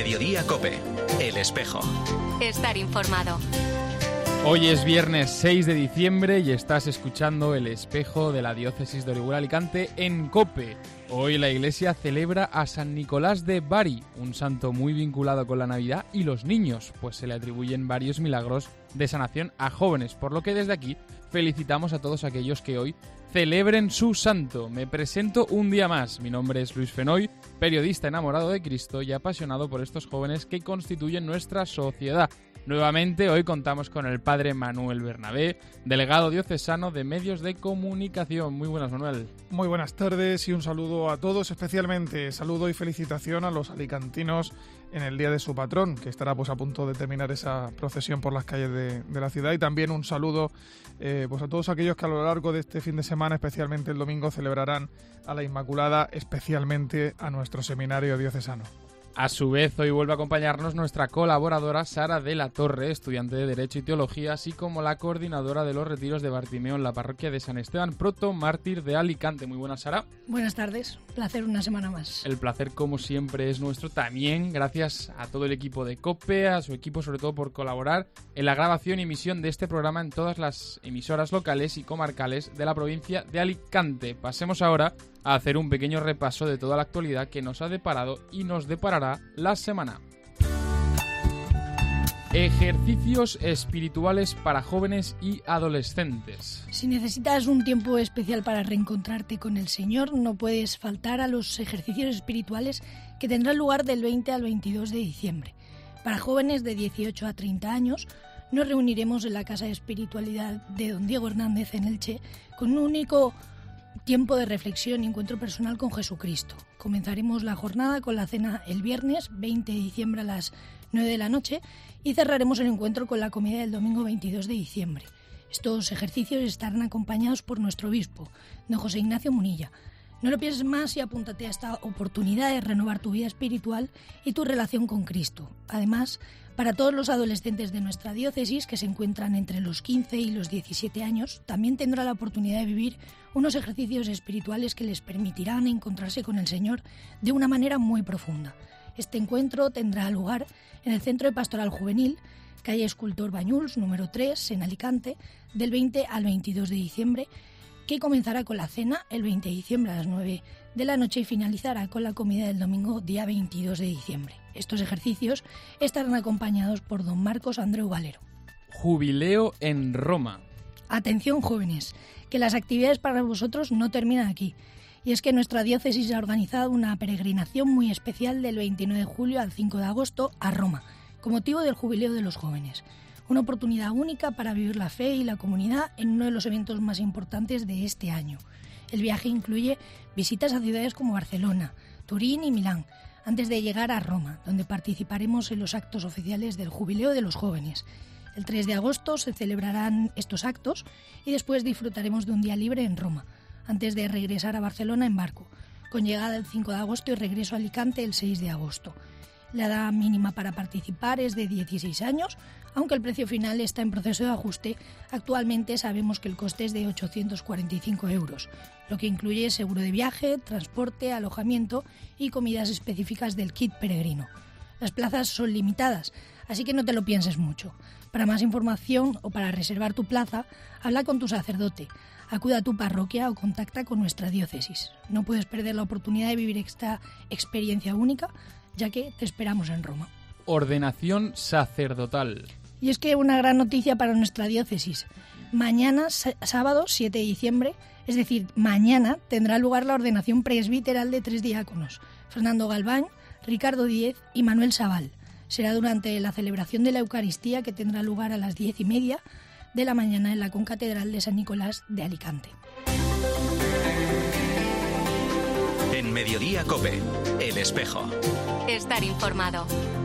Mediodía COPE, El Espejo. Estar informado. Hoy es viernes 6 de diciembre y estás escuchando El Espejo de la Diócesis de Orihuela-Alicante en COPE. Hoy la Iglesia celebra a San Nicolás de Bari, un santo muy vinculado con la Navidad y los niños, pues se le atribuyen varios milagros de sanación a jóvenes, por lo que desde aquí felicitamos a todos aquellos que hoy celebren su santo. Me presento un día más. Mi nombre es Luis Fenoy, periodista enamorado de Cristo y apasionado por estos jóvenes que constituyen nuestra sociedad. Nuevamente, hoy contamos con el padre Manuel Bernabé, delegado diocesano de Medios de Comunicación. Muy buenas, Manuel. Muy buenas tardes y un saludo a todos, especialmente saludo y felicitación a los alicantinos en el día de su patrón, que estará a punto de terminar esa procesión por las calles de la ciudad, y también un saludo a todos aquellos que a lo largo de este fin de semana, especialmente el domingo, celebrarán a la Inmaculada, especialmente a nuestro seminario diocesano. A su vez, hoy vuelve a acompañarnos nuestra colaboradora Sara de la Torre, estudiante de Derecho y Teología, así como la coordinadora de los retiros de Bartimeo en la parroquia de San Esteban Proto, mártir de Alicante. Muy buenas, Sara. Buenas tardes, placer una semana más. El placer, como siempre, es nuestro. También gracias a todo el equipo de COPE, a su equipo sobre todo por colaborar en la grabación y emisión de este programa en todas las emisoras locales y comarcales de la provincia de Alicante. Pasemos ahora a hacer un pequeño repaso de toda la actualidad que nos ha deparado y nos deparará la semana. Ejercicios espirituales para jóvenes y adolescentes. Si necesitas un tiempo especial para reencontrarte con el Señor, no puedes faltar a los ejercicios espirituales que tendrán lugar del 20 al 22 de diciembre. Para jóvenes de 18 a 30 años, nos reuniremos en la Casa de Espiritualidad de Don Diego Hernández en Elche con un único tiempo de reflexión y encuentro personal con Jesucristo. Comenzaremos la jornada con la cena el viernes 20 de diciembre a las 9 de la noche y cerraremos el encuentro con la comida del domingo 22 de diciembre. Estos ejercicios estarán acompañados por nuestro obispo, don José Ignacio Munilla. No lo pienses más y apúntate a esta oportunidad de renovar tu vida espiritual y tu relación con Cristo. Además, para todos los adolescentes de nuestra diócesis que se encuentran entre los 15 y los 17 años, también tendrá la oportunidad de vivir unos ejercicios espirituales que les permitirán encontrarse con el Señor de una manera muy profunda. Este encuentro tendrá lugar en el Centro de Pastoral Juvenil, calle Escultor Bañuls, número 3, en Alicante, del 20 al 22 de diciembre, que comenzará con la cena el 20 de diciembre a las 9 de la noche y finalizará con la comida del domingo día 22 de diciembre. Estos ejercicios estarán acompañados por don Marcos Andreu Valero. Jubileo en Roma. Atención, jóvenes, que las actividades para vosotros no terminan aquí. Y es que nuestra diócesis ha organizado una peregrinación muy especial del 29 de julio al 5 de agosto a Roma, con motivo del Jubileo de los Jóvenes. Una oportunidad única para vivir la fe y la comunidad en uno de los eventos más importantes de este año. El viaje incluye visitas a ciudades como Barcelona, Turín y Milán, antes de llegar a Roma, donde participaremos en los actos oficiales del Jubileo de los Jóvenes. El 3 de agosto se celebrarán estos actos y después disfrutaremos de un día libre en Roma, antes de regresar a Barcelona en barco, con llegada el 5 de agosto y regreso a Alicante el 6 de agosto. La edad mínima para participar es de 16 años, aunque el precio final está en proceso de ajuste. Actualmente sabemos que el coste es de 845 euros, lo que incluye seguro de viaje, transporte, alojamiento y comidas específicas del kit peregrino. Las plazas son limitadas, así que no te lo pienses mucho. Para más información o para reservar tu plaza, habla con tu sacerdote, acude a tu parroquia o contacta con nuestra diócesis. No puedes perder la oportunidad de vivir esta experiencia única, ya que te esperamos en Roma. Ordenación sacerdotal. Y es que una gran noticia para nuestra diócesis. Mañana, sábado 7 de diciembre, es decir, mañana tendrá lugar la ordenación presbiteral de 3 diáconos, Fernando Galván, Ricardo Díez y Manuel Sabal. Será durante la celebración de la Eucaristía, que tendrá lugar a las 10:30 de la mañana en la concatedral de San Nicolás de Alicante. En Mediodía COPE, El Espejo. Estar informado.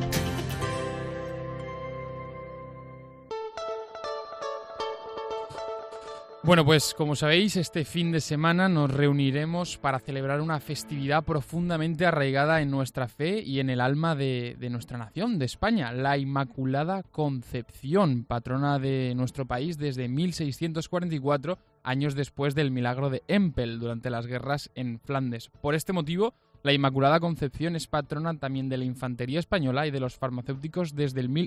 Bueno, pues como sabéis, este fin de semana nos reuniremos para celebrar una festividad profundamente arraigada en nuestra fe y en el alma de nuestra nación, de España, la Inmaculada Concepción, patrona de nuestro país desde 1644, años después del milagro de Empel durante las guerras en Flandes. Por este motivo, La Inmaculada Concepción es patrona también de la infantería española y de los farmacéuticos desde el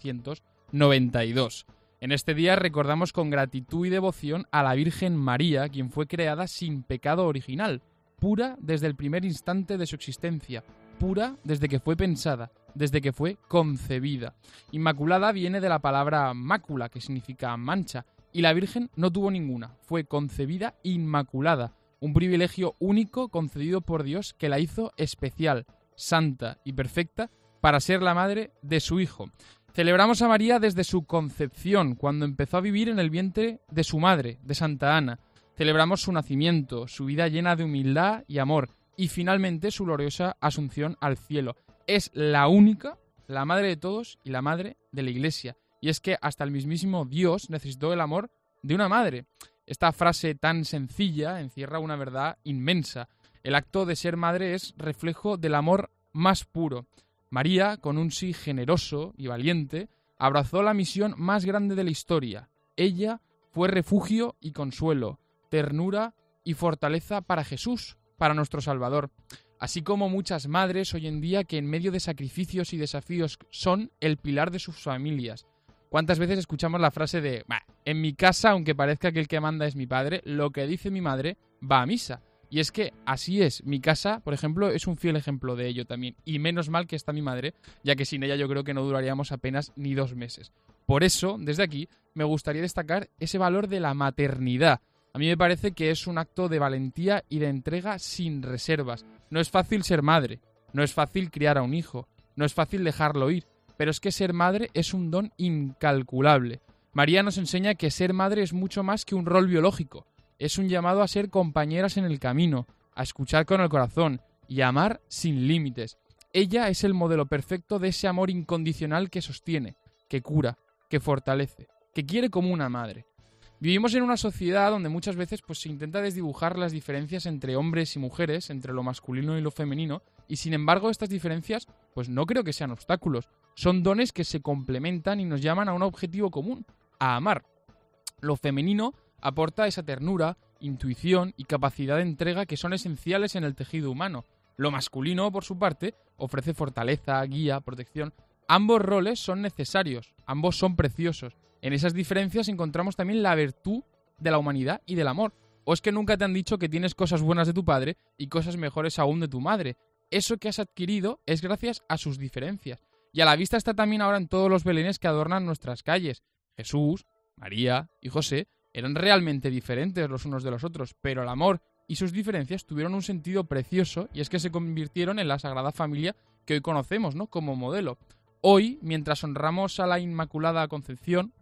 1892. En este día recordamos con gratitud y devoción a la Virgen María, quien fue creada sin pecado original, pura desde el primer instante de su existencia, pura desde que fue pensada, desde que fue concebida. Inmaculada viene de la palabra mácula, que significa mancha, y la Virgen no tuvo ninguna, fue concebida inmaculada, un privilegio único concedido por Dios que la hizo especial, santa y perfecta para ser la madre de su Hijo. Celebramos a María desde su concepción, cuando empezó a vivir en el vientre de su madre, de Santa Ana. Celebramos su nacimiento, su vida llena de humildad y amor, y finalmente su gloriosa asunción al cielo. Es la única, la madre de todos y la madre de la Iglesia. Y es que hasta el mismísimo Dios necesitó el amor de una madre. Esta frase tan sencilla encierra una verdad inmensa. El acto de ser madre es reflejo del amor más puro. María, con un sí generoso y valiente, abrazó la misión más grande de la historia. Ella fue refugio y consuelo, ternura y fortaleza para Jesús, para nuestro Salvador. Así como muchas madres hoy en día que en medio de sacrificios y desafíos son el pilar de sus familias. ¿Cuántas veces escuchamos la frase de en mi casa, aunque parezca que el que manda es mi padre, lo que dice mi madre va a misa? Y es que así es. Mi casa, por ejemplo, es un fiel ejemplo de ello también. Y menos mal que está mi madre, ya que sin ella yo creo que no duraríamos apenas ni 2 meses. Por eso, desde aquí, me gustaría destacar ese valor de la maternidad. A mí me parece que es un acto de valentía y de entrega sin reservas. No es fácil ser madre, no es fácil criar a un hijo, no es fácil dejarlo ir, pero es que ser madre es un don incalculable. María nos enseña que ser madre es mucho más que un rol biológico. Es un llamado a ser compañeras en el camino, a escuchar con el corazón y a amar sin límites. Ella es el modelo perfecto de ese amor incondicional que sostiene, que cura, que fortalece, que quiere como una madre. Vivimos en una sociedad donde muchas veces se intenta desdibujar las diferencias entre hombres y mujeres, entre lo masculino y lo femenino, y sin embargo estas diferencias no creo que sean obstáculos. Son dones que se complementan y nos llaman a un objetivo común, a amar. Lo femenino aporta esa ternura, intuición y capacidad de entrega que son esenciales en el tejido humano. Lo masculino, por su parte, ofrece fortaleza, guía, protección. Ambos roles son necesarios, ambos son preciosos. En esas diferencias encontramos también la virtud de la humanidad y del amor. ¿O es que nunca te han dicho que tienes cosas buenas de tu padre y cosas mejores aún de tu madre? Eso que has adquirido es gracias a sus diferencias. Y a la vista está también ahora en todos los belenes que adornan nuestras calles. Jesús, María y José eran realmente diferentes los unos de los otros, pero el amor y sus diferencias tuvieron un sentido precioso y es que se convirtieron en la Sagrada Familia que hoy conocemos, ¿no?, como modelo. Hoy, mientras honramos a la Inmaculada Concepción,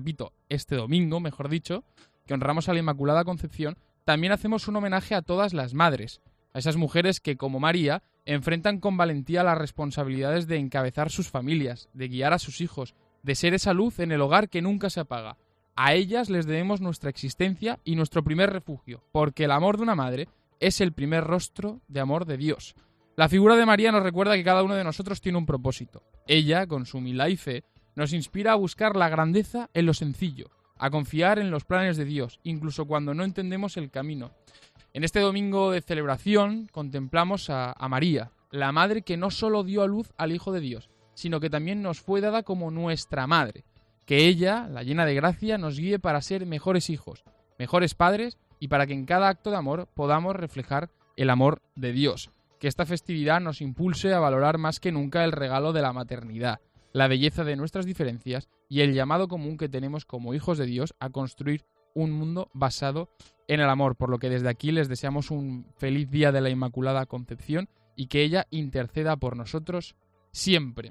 este domingo, mejor dicho, que honramos a la Inmaculada Concepción, también hacemos un homenaje a todas las madres, a esas mujeres que, como María, enfrentan con valentía las responsabilidades de encabezar sus familias, de guiar a sus hijos, de ser esa luz en el hogar que nunca se apaga. A ellas les debemos nuestra existencia y nuestro primer refugio, porque el amor de una madre es el primer rostro de amor de Dios. La figura de María nos recuerda que cada uno de nosotros tiene un propósito. Ella, con su humildad y fe, nos inspira a buscar la grandeza en lo sencillo, a confiar en los planes de Dios, incluso cuando no entendemos el camino. En este domingo de celebración contemplamos a María, la madre que no solo dio a luz al Hijo de Dios, sino que también nos fue dada como nuestra madre. Que ella, la llena de gracia, nos guíe para ser mejores hijos, mejores padres y para que en cada acto de amor podamos reflejar el amor de Dios. Que esta festividad nos impulse a valorar más que nunca el regalo de la maternidad, la belleza de nuestras diferencias y el llamado común que tenemos como hijos de Dios a construir un mundo basado en el amor, por lo que desde aquí les deseamos un feliz día de la Inmaculada Concepción y que ella interceda por nosotros siempre.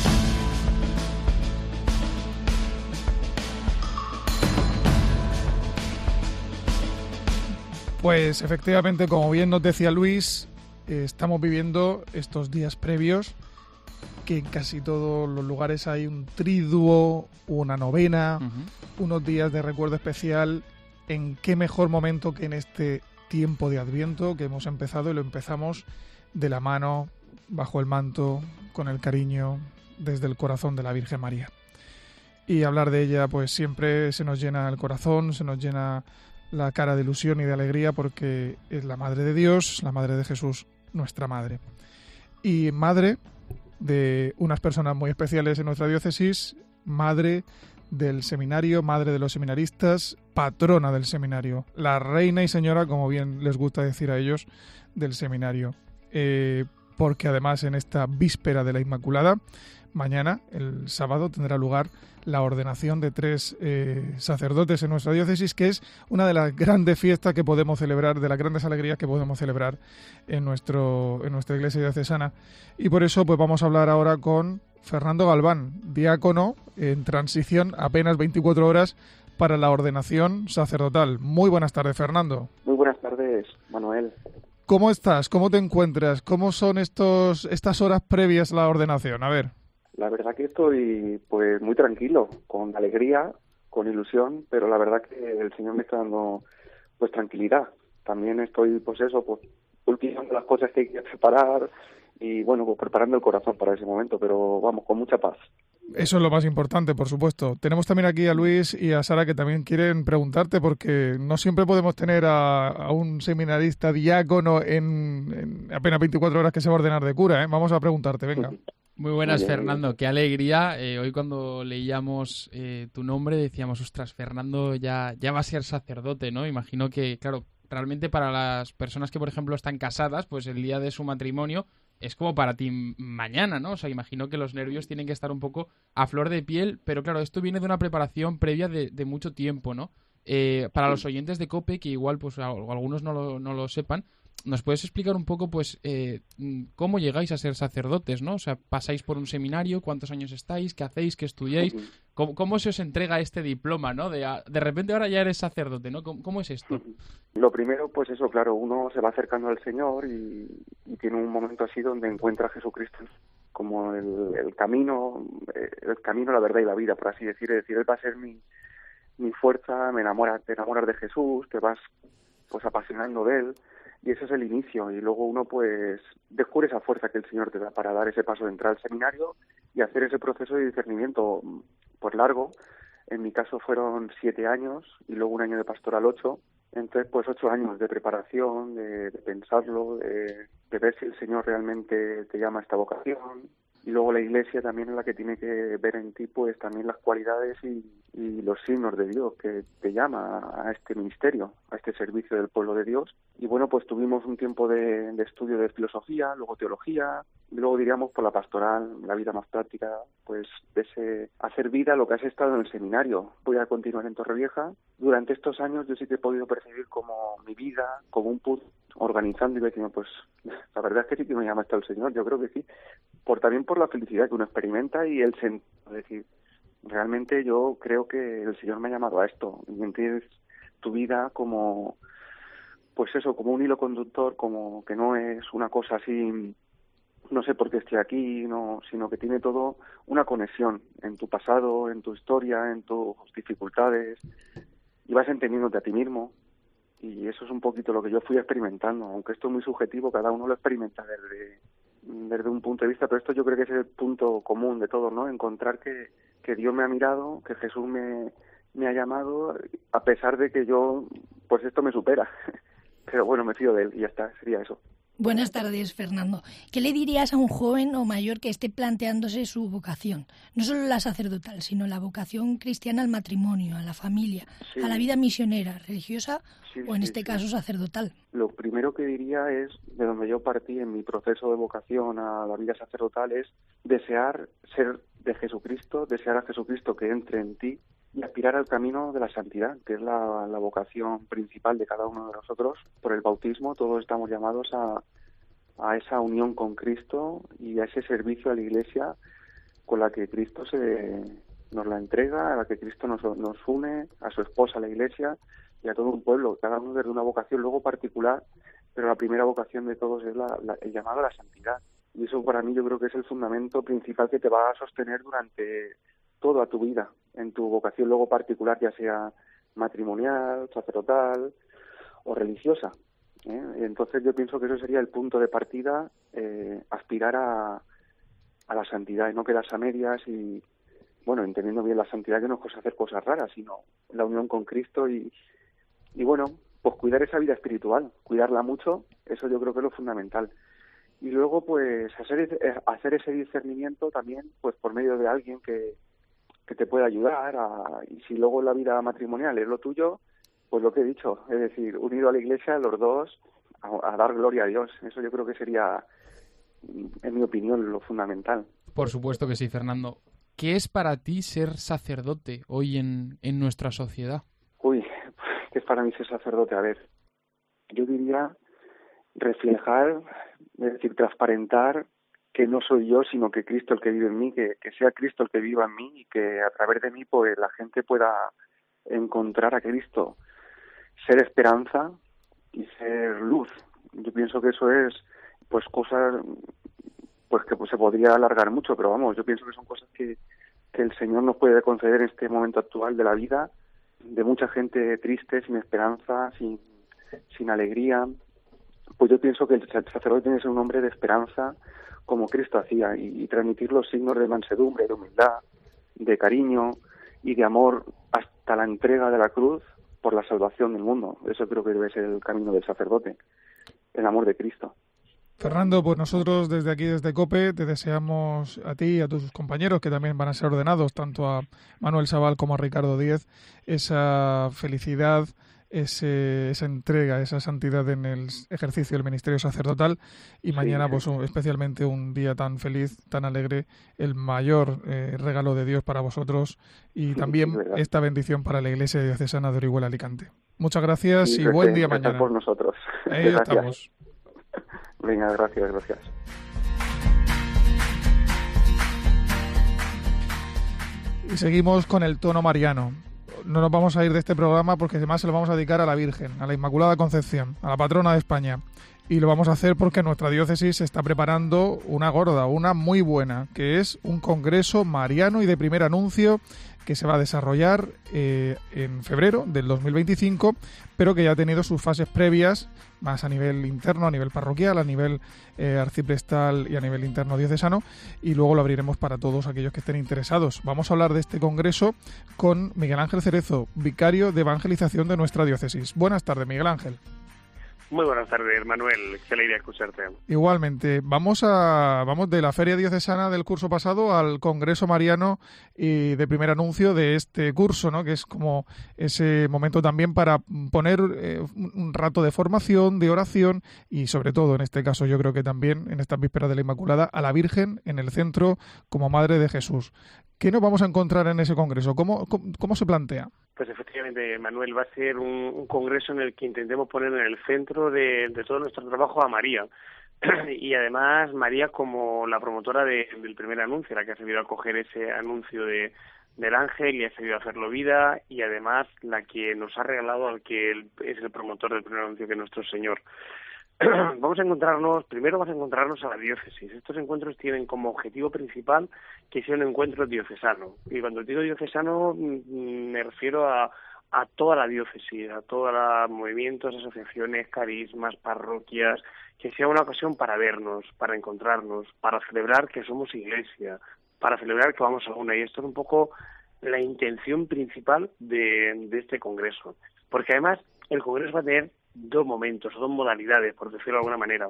Pues efectivamente, como bien nos decía Luis, estamos viviendo estos días previos que en casi todos los lugares hay un triduo, una novena, unos días de recuerdo especial. ¿En qué mejor momento que en este tiempo de Adviento que hemos empezado y lo empezamos de la mano, bajo el manto, con el cariño, desde el corazón de la Virgen María? Y hablar de ella pues siempre se nos llena el corazón, se nos llena la cara de ilusión y de alegría porque es la Madre de Dios, la Madre de Jesús nuestra madre. Y madre de unas personas muy especiales en nuestra diócesis, madre del seminario, madre de los seminaristas, patrona del seminario, la reina y señora, como bien les gusta decir a ellos, del seminario. Porque además en esta víspera de la Inmaculada, mañana, el sábado, tendrá lugar la ordenación de 3 sacerdotes en nuestra diócesis, que es una de las grandes fiestas que podemos celebrar, de las grandes alegrías que podemos celebrar en nuestra iglesia diocesana. Y por eso pues vamos a hablar ahora con Fernando Galván, diácono en transición, apenas 24 horas para la ordenación sacerdotal. Muy buenas tardes, Fernando. Muy buenas tardes, Manuel. ¿Cómo estás? ¿Cómo te encuentras? ¿Cómo son estas horas previas a la ordenación? A ver. La verdad que estoy pues muy tranquilo, con alegría, con ilusión, pero la verdad que el Señor me está dando pues tranquilidad. También estoy pues ultimando las cosas que hay que preparar y bueno, pues preparando el corazón para ese momento, pero vamos, con mucha paz. Eso es lo más importante, por supuesto. Tenemos también aquí a Luis y a Sara que también quieren preguntarte, porque no siempre podemos tener a un seminarista diácono en apenas 24 horas que se va a ordenar de cura, ¿eh? Vamos a preguntarte, venga. Muy buenas, Fernando. Qué alegría. Hoy cuando leíamos tu nombre decíamos, ostras, Fernando ya va a ser sacerdote, ¿no? Imagino que, claro, realmente para las personas que, por ejemplo, están casadas, pues el día de su matrimonio es como para ti mañana, ¿no? O sea, imagino que los nervios tienen que estar un poco a flor de piel, pero claro, esto viene de una preparación previa de mucho tiempo, ¿no? Para los oyentes de COPE, que igual pues algunos no lo sepan, ¿nos puedes explicar un poco pues cómo llegáis a ser sacerdotes, ¿no? O sea, ¿pasáis por un seminario? ¿Cuántos años estáis? ¿Qué hacéis? ¿Qué estudiáis? ¿Cómo se os entrega este diploma, ¿no? De repente ahora ya eres sacerdote, ¿no? ¿Cómo es esto? Lo primero, pues eso, claro, uno se va acercando al Señor y tiene un momento así donde encuentra a Jesucristo como el camino, la verdad y la vida, por así decir. Es decir, Él va a ser mi fuerza, te enamoras de Jesús, te vas pues apasionando de Él. Y ese es el inicio, y luego uno pues descubre esa fuerza que el Señor te da para dar ese paso de entrar al seminario y hacer ese proceso de discernimiento pues largo. En mi caso fueron 7 años y luego 1 año de pastoral 8, entonces pues 8 años de preparación, de pensarlo, de ver si el Señor realmente te llama a esta vocación. Y luego la Iglesia también es la que tiene que ver en ti pues también las cualidades y los signos de Dios que te llama a este ministerio, a este servicio del pueblo de Dios. Y bueno, pues tuvimos un tiempo de estudio de filosofía, luego teología, y luego diríamos por la pastoral, la vida más práctica, pues de ese hacer vida lo que has estado en el seminario. Voy a continuar en Torrevieja. Durante estos años yo sí que he podido percibir como mi vida, como un punto organizando y diciendo, pues la verdad es que sí que me llama hasta el Señor, yo creo que sí, también por la felicidad que uno experimenta y el sentido, es decir, realmente yo creo que el Señor me ha llamado a esto, y entiendes tu vida como, pues eso, como un hilo conductor, como que no es una cosa así, no sé por qué estoy aquí, no, sino que tiene todo una conexión en tu pasado, en tu historia, en tus dificultades, y vas entendiéndote a ti mismo. Y eso es un poquito lo que yo fui experimentando, aunque esto es muy subjetivo, cada uno lo experimenta desde un punto de vista, pero esto yo creo que es el punto común de todos, ¿no? Encontrar que Dios me ha mirado, que Jesús me ha llamado, a pesar de que yo, pues esto me supera. Pero bueno, me fío de Él y ya está, sería eso. Buenas tardes, Fernando. ¿Qué le dirías a un joven o mayor que esté planteándose su vocación? No solo la sacerdotal, sino la vocación cristiana al matrimonio, a la familia, sí, a la vida misionera, religiosa o en este caso sacerdotal. Lo primero que diría es, de donde yo partí en mi proceso de vocación a la vida sacerdotal, es desear ser de Jesucristo, desear a Jesucristo que entre en ti y aspirar al camino de la santidad, que es la vocación principal de cada uno de nosotros. Por el bautismo todos estamos llamados a esa unión con Cristo y a ese servicio a la Iglesia con la que Cristo nos la entrega, a la que Cristo nos une, a su esposa, la Iglesia, y a todo un pueblo, cada uno desde una vocación luego particular, pero la primera vocación de todos es el llamado a la santidad. Y eso para mí yo creo que es el fundamento principal que te va a sostener durante toda tu vida, en tu vocación luego particular, ya sea matrimonial, sacerdotal o religiosa. Entonces yo pienso que eso sería el punto de partida, aspirar a la santidad y no quedarse a medias y, bueno, entendiendo bien la santidad que no es cosa hacer cosas raras, sino la unión con Cristo y bueno, pues cuidar esa vida espiritual, cuidarla mucho, eso yo creo que es lo fundamental. y luego pues hacer ese discernimiento también pues por medio de alguien que te pueda ayudar y si luego la vida matrimonial es lo tuyo, pues lo que he dicho, es decir, unido a la Iglesia los dos a dar gloria a Dios. Eso yo creo que sería, en mi opinión, lo fundamental. Por supuesto que sí, Fernando. ¿Qué es para ti ser sacerdote hoy en nuestra sociedad? Uy, ¿qué es para mí ser sacerdote? A ver, yo diría reflejar, es decir, transparentar que no soy yo, sino que Cristo el que vive en mí, que sea Cristo el que viva en mí y que a través de mí pues la gente pueda encontrar a Cristo, ser esperanza y ser luz. Yo pienso que eso es pues cosas pues que pues, se podría alargar mucho, pero vamos, yo pienso que son cosas que el Señor nos puede conceder en este momento actual de la vida, de mucha gente triste, sin esperanza, sin alegría. Pues yo pienso que el sacerdote tiene que ser un hombre de esperanza, como Cristo hacía, y transmitir los signos de mansedumbre, de humildad, de cariño y de amor hasta la entrega de la cruz por la salvación del mundo. Eso creo que debe ser el camino del sacerdote, el amor de Cristo. Fernando, pues nosotros desde aquí, desde COPE, te deseamos a ti y a tus compañeros, que también van a ser ordenados, tanto a Manuel Sabal como a Ricardo Díez, esa felicidad, esa entrega, esa santidad en el ejercicio del ministerio sacerdotal, y mañana pues especialmente un día tan feliz, tan alegre, el mayor regalo de Dios para vosotros y también esta bendición para la Iglesia Diocesana de Orihuela Alicante. Muchas gracias y buen día mañana. Por nosotros. Ahí estamos. Venga, gracias. Y seguimos con el tono mariano. No nos vamos a ir de este programa porque además se lo vamos a dedicar a la Virgen, a la Inmaculada Concepción, a la patrona de España. Y lo vamos a hacer porque nuestra diócesis está preparando una gorda, una muy buena, que es un congreso mariano y de primer anuncio que se va a desarrollar en febrero del 2025, pero que ya ha tenido sus fases previas, más a nivel interno, a nivel parroquial, a nivel arciprestal y a nivel interno diocesano, y luego lo abriremos para todos aquellos que estén interesados. Vamos a hablar de este congreso con Miguel Ángel Cerezo, vicario de evangelización de nuestra diócesis. Buenas tardes, Miguel Ángel. Muy buenas tardes, Manuel. Qué alegría escucharte. Igualmente. Vamos de la Feria Diocesana del curso pasado al Congreso Mariano y de primer anuncio de este curso, ¿no? Que es como ese momento también para poner un rato de formación, de oración y sobre todo, en este caso yo creo que también en estas vísperas de la Inmaculada, a la Virgen en el centro como Madre de Jesús. ¿Qué nos vamos a encontrar en ese congreso? ¿Cómo se plantea? Pues efectivamente, Manuel, va a ser un congreso en el que intentemos poner en el centro de todo nuestro trabajo a María. Y además María como la promotora del primer anuncio, la que ha sabido acoger ese anuncio del ángel y ha sabido hacerlo vida, y además la que nos ha regalado al que es el promotor del primer anuncio, que es nuestro Señor. Vamos a encontrarnos a la diócesis. Estos encuentros tienen como objetivo principal que sea un encuentro diocesano. Y cuando digo diocesano me refiero a toda la diócesis, a todos los movimientos, asociaciones, carismas, parroquias, que sea una ocasión para vernos, para encontrarnos, para celebrar que somos iglesia, para celebrar que vamos a una. Y esto es un poco la intención principal de este congreso. Porque además el congreso va a tener dos momentos, dos modalidades, por decirlo de alguna manera.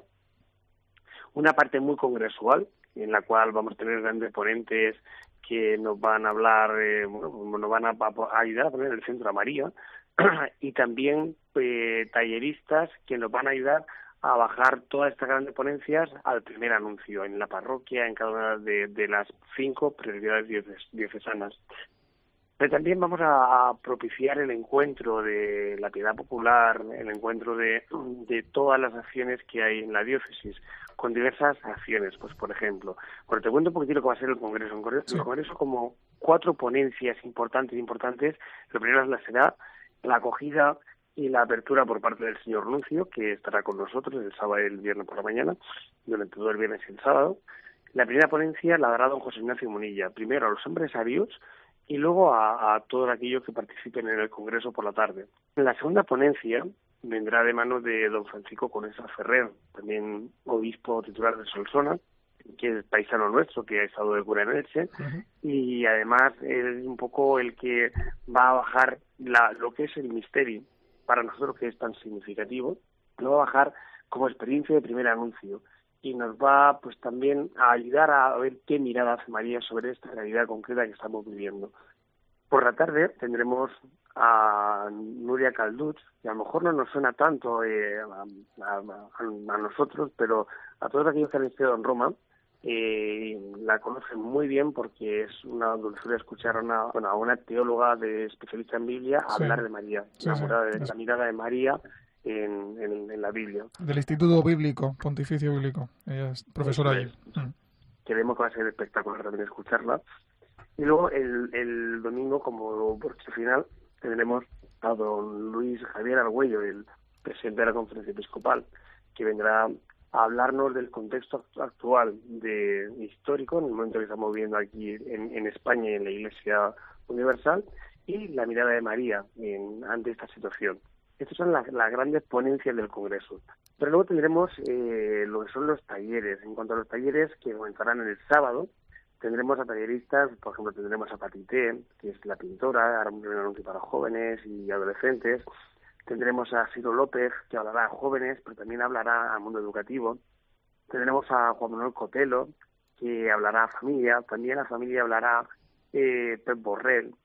Una parte muy congresual, en la cual vamos a tener grandes ponentes que nos van a hablar, nos van a ayudar a poner en el centro a María, y también talleristas que nos van a ayudar a bajar todas estas grandes ponencias al primer anuncio, en la parroquia, en cada una de las 5 prioridades diocesanas. Pero también vamos a propiciar el encuentro de la piedad popular, el encuentro de todas las acciones que hay en la diócesis, con diversas acciones, pues por ejemplo. Bueno, te cuento un poquitito cómo va a ser el congreso. El congreso como 4 ponencias importantes. Lo primero será la acogida y la apertura por parte del señor nuncio, que estará con nosotros el sábado y el viernes por la mañana, durante todo el viernes y el sábado. La primera ponencia la dará don José Ignacio Munilla, primero a los empresarios y luego a todos aquellos que participen en el congreso por la tarde. La segunda ponencia vendrá de manos de don Francisco Conesa Ferrer, también obispo titular de Solsona, que es paisano nuestro, que ha estado de cura en Elche, y además es un poco el que va a bajar lo que es el misterio, para nosotros que es tan significativo, lo va a bajar como experiencia de primer anuncio. y nos va pues también a ayudar a ver qué mirada hace María sobre esta realidad concreta que estamos viviendo. Por la tarde tendremos a Nuria Calduch, que a lo mejor no nos suena tanto a nosotros, pero a todos aquellos que han estado en Roma la conocen muy bien, porque es una dulzura escuchar a una teóloga especialista en Biblia hablar de María, la mirada de María en la Biblia. Del Instituto Bíblico, Pontificio Bíblico. Ella es profesora allí. Creemos que va a ser espectacular también escucharla. Y luego el domingo, como broche final, tendremos a don Luis Javier Argüello, el presidente de la Conferencia Episcopal, que vendrá a hablarnos del contexto actual histórico, en el momento que estamos viviendo aquí en España y en la Iglesia Universal, y la mirada de María ante esta situación. Estas son las grandes ponencias del Congreso. Pero luego tendremos lo que son los talleres. En cuanto a los talleres que comenzarán el sábado, tendremos a talleristas, por ejemplo, tendremos a Patité, que es la pintora, hará un primer anuncio para jóvenes y adolescentes. Tendremos a Ciro López, que hablará a jóvenes, pero también hablará al mundo educativo. Tendremos a Juan Manuel Cotelo, que hablará a familia. También a familia hablará Pep Borrell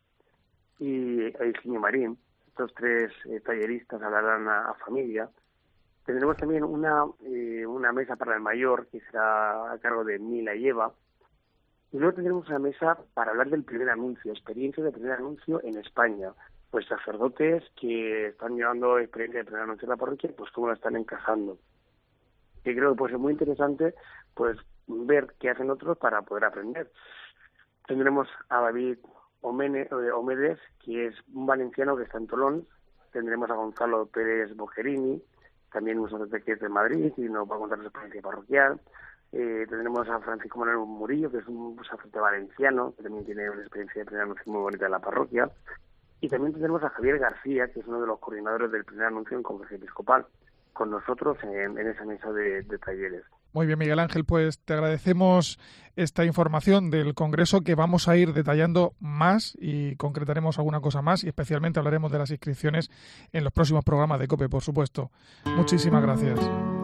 y Eugenio Marín. Estos tres talleristas hablarán a familia. Tendremos también una mesa para el mayor, que será a cargo de Mila y Eva. Y luego tendremos una mesa para hablar del primer anuncio, experiencia de primer anuncio en España. Pues sacerdotes que están llevando experiencia de primer anuncio en la parroquia, pues cómo la están encajando. Que creo que puede ser muy interesante, pues ver qué hacen otros para poder aprender. Tendremos a David Omedes, que es un valenciano que está en Tolón. Tendremos a Gonzalo Pérez Bogerini, también un sacerdote que es de Madrid y nos va a contar su experiencia parroquial. Tendremos a Francisco Manuel Murillo, que es un sacerdote valenciano, que también tiene una experiencia de primer anuncio muy bonita en la parroquia. Y también tendremos a Javier García, que es uno de los coordinadores del primer anuncio en Conferencia Episcopal, con nosotros en esa mesa de talleres. Muy bien, Miguel Ángel, pues te agradecemos esta información del Congreso, que vamos a ir detallando más y concretaremos alguna cosa más, y especialmente hablaremos de las inscripciones en los próximos programas de COPE, por supuesto. Muchísimas gracias.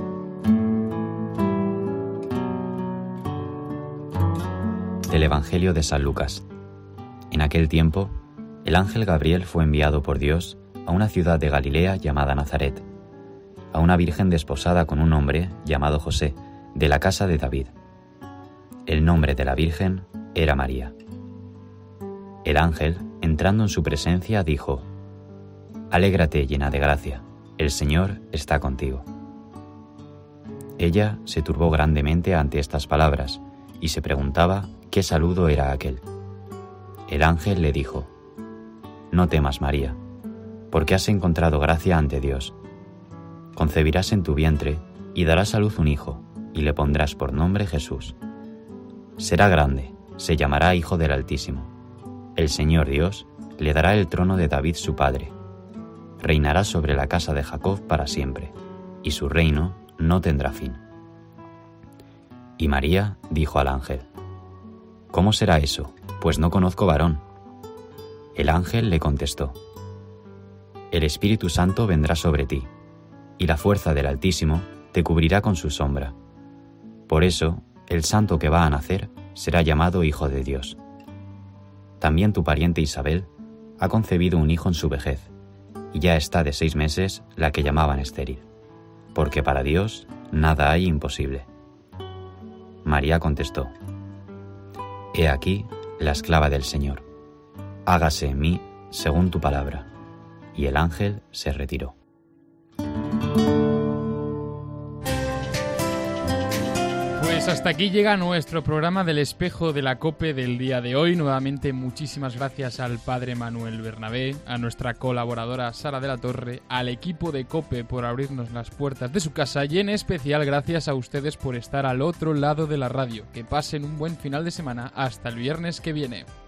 Del Evangelio de San Lucas. En aquel tiempo, el ángel Gabriel fue enviado por Dios a una ciudad de Galilea llamada Nazaret, a una virgen desposada con un hombre llamado José, de la casa de David. El nombre de la virgen era María. El ángel, entrando en su presencia, dijo: «Alégrate, llena de gracia, el Señor está contigo». Ella se turbó grandemente ante estas palabras y se preguntaba qué saludo era aquel. El ángel le dijo: «No temas, María, porque has encontrado gracia ante Dios. Concebirás en tu vientre y darás a luz un hijo, y le pondrás por nombre Jesús. Será grande, se llamará Hijo del Altísimo. El Señor Dios le dará el trono de David su padre. Reinará sobre la casa de Jacob para siempre, y su reino no tendrá fin». Y María dijo al ángel: «¿Cómo será eso? Pues no conozco varón». El ángel le contestó: «El Espíritu Santo vendrá sobre ti, y la fuerza del Altísimo te cubrirá con su sombra. Por eso, el santo que va a nacer será llamado Hijo de Dios. También tu pariente Isabel ha concebido un hijo en su vejez, y ya está de 6 meses la que llamaban estéril, porque para Dios nada hay imposible». María contestó: «He aquí la esclava del Señor. Hágase en mí según tu palabra». Y el ángel se retiró. Pues hasta aquí llega nuestro programa del Espejo de la COPE del día de hoy. Nuevamente muchísimas gracias al padre Manuel Bernabé, a nuestra colaboradora Sara de la Torre, al equipo de COPE por abrirnos las puertas de su casa, y en especial gracias a ustedes por estar al otro lado de la radio. Que pasen un buen final de semana hasta el viernes que viene.